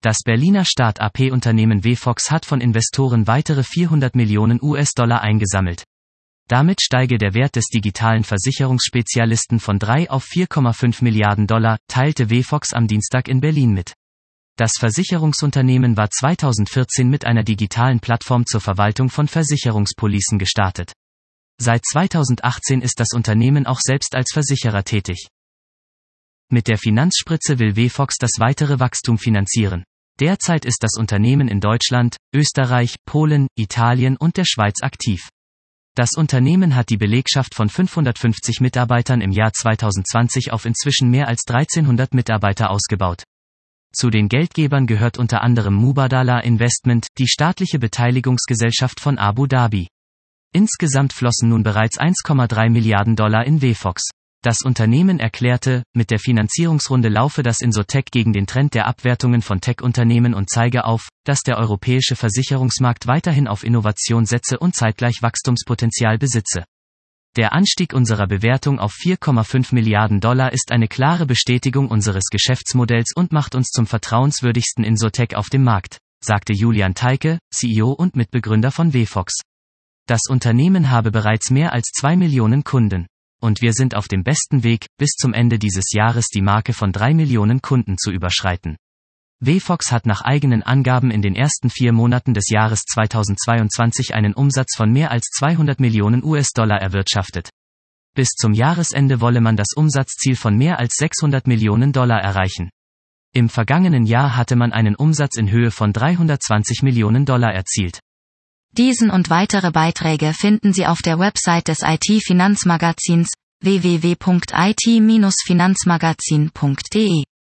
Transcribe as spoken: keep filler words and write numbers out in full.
Das Berliner Start-A P-Unternehmen Vefox hat von Investoren weitere vierhundert Millionen US-Dollar eingesammelt. Damit steige der Wert des digitalen Versicherungsspezialisten von drei auf vier Komma fünf Milliarden Dollar, teilte Vefox am Dienstag in Berlin mit. Das Versicherungsunternehmen war zweitausendvierzehn mit einer digitalen Plattform zur Verwaltung von Versicherungspolicen gestartet. Seit zweitausendachtzehn ist das Unternehmen auch selbst als Versicherer tätig. Mit der Finanzspritze will Vefox das weitere Wachstum finanzieren. Derzeit ist das Unternehmen in Deutschland, Österreich, Polen, Italien und der Schweiz aktiv. Das Unternehmen hat die Belegschaft von fünfhundertfünfzig Mitarbeitern im Jahr zweitausendzwanzig auf inzwischen mehr als dreizehnhundert Mitarbeiter ausgebaut. Zu den Geldgebern gehört unter anderem Mubadala Investment, die staatliche Beteiligungsgesellschaft von Abu Dhabi. Insgesamt flossen nun bereits eins Komma drei Milliarden Dollar in Vefox. Das Unternehmen erklärte, mit der Finanzierungsrunde laufe das Insotec gegen den Trend der Abwertungen von Tech-Unternehmen und zeige auf, dass der europäische Versicherungsmarkt weiterhin auf Innovation setze und zeitgleich Wachstumspotenzial besitze. Der Anstieg unserer Bewertung auf vier Komma fünf Milliarden Dollar ist eine klare Bestätigung unseres Geschäftsmodells und macht uns zum vertrauenswürdigsten Insotec auf dem Markt, sagte Julian Teike, C E O und Mitbegründer von Vefox. Das Unternehmen habe bereits mehr als zwei Millionen Kunden. Und wir sind auf dem besten Weg, bis zum Ende dieses Jahres die Marke von drei Millionen Kunden zu überschreiten. Vefox hat nach eigenen Angaben in den ersten vier Monaten des Jahres zweitausendzweiundzwanzig einen Umsatz von mehr als zweihundert Millionen US-Dollar erwirtschaftet. Bis zum Jahresende wolle man das Umsatzziel von mehr als sechshundert Millionen Dollar erreichen. Im vergangenen Jahr hatte man einen Umsatz in Höhe von dreihundertzwanzig Millionen Dollar erzielt. Diesen und weitere Beiträge finden Sie auf der Website des I T-Finanzmagazins w w w punkt i t Bindestrich finanzmagazin punkt d e.